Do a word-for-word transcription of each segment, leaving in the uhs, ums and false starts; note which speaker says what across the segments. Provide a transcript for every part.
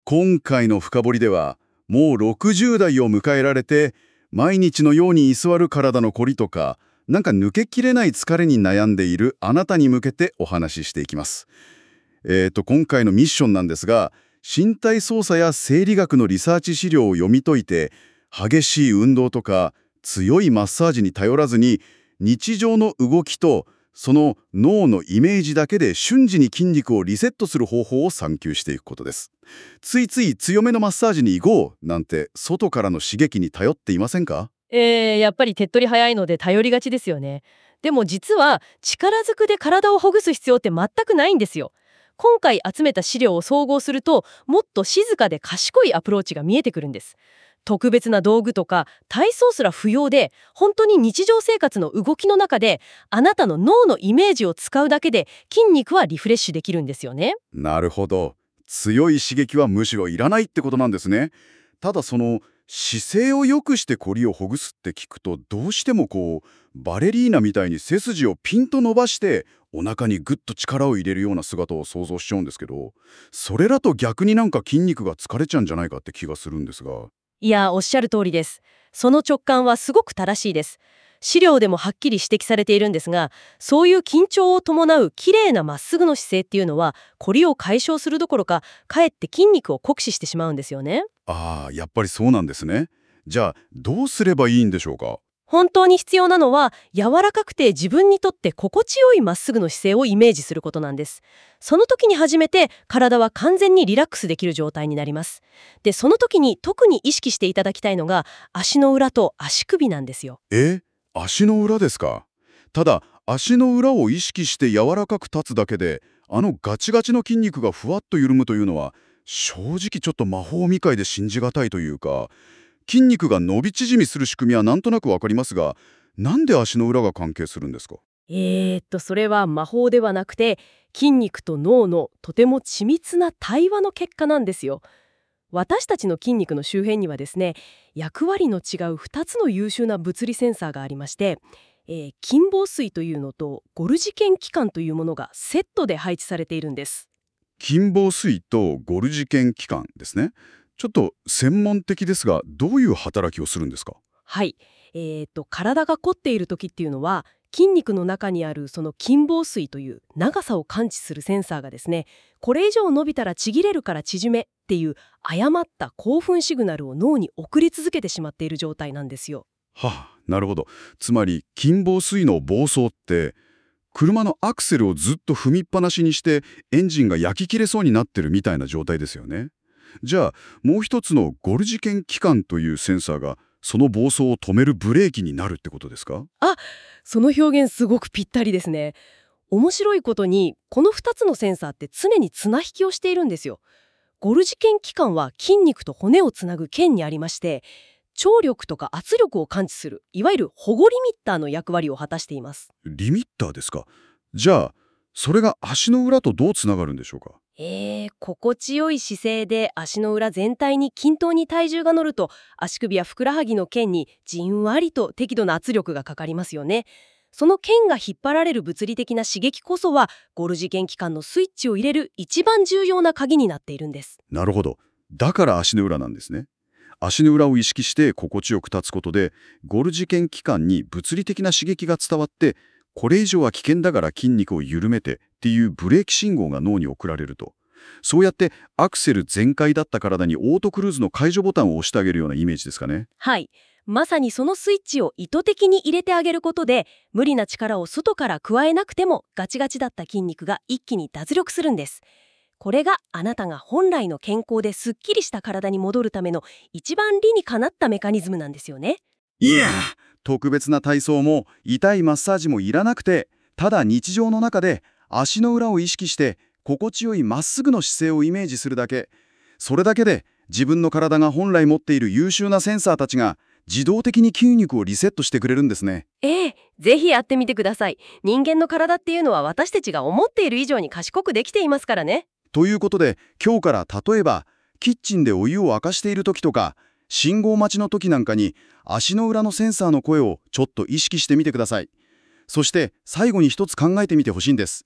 Speaker 1: 今回の深掘りでは、もうろくじゅう代を迎えられて、毎日のように居座る体のこりとか、なんか抜けきれない疲れに悩んでいるあなたに向けてお話ししていきます。えーと、今回のミッションなんですが、身体操作や生理学のリサーチ資料を読み解いて、激しい運動とか強いマッサージに頼らずに、日常の動きとその脳のイメージだけで瞬時に筋肉をリセットする方法を探求していくことです。ついつい強めのマッサージに行こうなんて外からの刺激に頼っていませんか？
Speaker 2: えー、やっぱり手っ取り早いので頼りがちですよね。でも実は力ずくで体をほぐす必要って全くないんですよ。今回集めた資料を総合すると、もっと静かで賢いアプローチが見えてくるんです。特別な道具とか体操すら不要で、本当に日常生活の動きの中であなたの脳のイメージを使うだけで筋肉はリフレッシュできるんですよね。
Speaker 1: なるほど。強い刺激はむしろいらないってことなんですね。ただその姿勢を良くしてコリをほぐすって聞くと、どうしてもこうバレリーナみたいに背筋をピンと伸ばしてお腹にグッと力を入れるような姿を想像しちゃうんですけど、それだと逆になんか筋肉が疲れちゃうんじゃないかって気がするんですが。
Speaker 2: いや、おっしゃる通りです。その直感はすごく正しいです。資料でもはっきり指摘されているんですが、そういう緊張を伴う綺麗なまっすぐの姿勢っていうのは、こりを解消するどころか、かえって筋肉を酷使してしまうんですよね。
Speaker 1: ああ、やっぱりそうなんですね。じゃあどうすればいいんでしょうか？
Speaker 2: 本当に必要なのは、柔らかくて自分にとって心地よいまっすぐの姿勢をイメージすることなんです。その時に初めて体は完全にリラックスできる状態になります。で、その時に特に意識していただきたいのが、足の裏と足首なんですよ。
Speaker 1: え、足の裏ですか？ただ足の裏を意識して柔らかく立つだけで、あのガチガチの筋肉がふわっと緩むというのは、正直ちょっと魔法みたいで信じがたいというか、筋肉が伸び縮みする仕組みはなんとなくわかりますが、なんで足の裏が関係するんですか？
Speaker 2: えーっと、それは魔法ではなくて、筋肉と脳のとても緻密な対話の結果なんですよ。私たちの筋肉の周辺にはですね、役割の違うふたつの優秀な物理センサーがありまして、えー筋房水というのとゴルジケン器官というものがセットで配置されているんです。
Speaker 1: 筋房水とゴルジケン器官ですね。ちょっと専門的ですが、どういう働きをするんですか？
Speaker 2: はい、えーと体が凝っている時っていうのは、筋肉の中にあるその筋房水という長さを感知するセンサーがですね、これ以上伸びたらちぎれるから縮めっていう誤った興奮シグナルを脳に送り続けてしまっている状態なんですよ。
Speaker 1: はあ、なるほど。つまり筋房水の暴走って、車のアクセルをずっと踏みっぱなしにしてエンジンが焼き切れそうになってるみたいな状態ですよね。じゃあもう一つのゴルジケン器官というセンサーがその暴走を止めるブレーキになるってことですか？
Speaker 2: あ、その表現すごくぴったりですね。面白いことに、このふたつのセンサーって常に綱引きをしているんですよ。ゴルジケン器官は筋肉と骨をつなぐ腱にありまして、張力とか圧力を感知する、いわゆる保護リミッターの役割を果たしています。
Speaker 1: リミッターですか？じゃあそれが足の裏とどうつながるんでしょうか？
Speaker 2: えー、心地よい姿勢で足の裏全体に均等に体重が乗ると、足首やふくらはぎの腱にじんわりと適度な圧力がかかりますよね。その腱が引っ張られる物理的な刺激こそは、ゴルジケン器官のスイッチを入れる一番重要な鍵になっているんです。
Speaker 1: なるほど。だから足の裏なんですね。足の裏を意識して心地よく立つことで、ゴルジケン器官に物理的な刺激が伝わって、これ以上は危険だから筋肉を緩めてっていうブレーキ信号が脳に送られると。そうやってアクセル全開だった体にオートクルーズの解除ボタンを押してあげるようなイメージですかね。
Speaker 2: はい。まさにそのスイッチを意図的に入れてあげることで、無理な力を外から加えなくてもガチガチだった筋肉が一気に脱力するんです。これがあなたが本来の健康ですっきりした体に戻るための一番理にかなったメカニズムなんですよね。
Speaker 1: いやー、特別な体操も痛いマッサージもいらなくて、ただ日常の中で足の裏を意識して心地よいまっすぐの姿勢をイメージするだけ。それだけで自分の体が本来持っている優秀なセンサーたちが自動的に筋肉をリセットしてくれるんですね。
Speaker 2: ええ、ぜひやってみてください。人間の体っていうのは私たちが思っている以上に賢くできていますからね。
Speaker 1: ということで、今日から例えばキッチンでお湯を沸かしている時とか信号待ちの時なんかに足の裏のセンサーの声をちょっと意識してみてください。そして最後に一つ考えてみてほしいんです。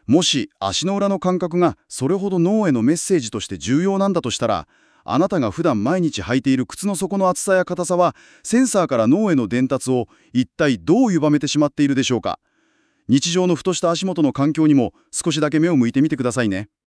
Speaker 1: もし足の裏の感覚がそれほど脳へのメッセージとして重要なんだとしたら、あなたが普段毎日履いている靴の底の厚さや硬さは、センサーから脳への伝達を一体どう歪めてしまっているでしょうか。日常のふとした足元の環境にも少しだけ目を向いてみてくださいね。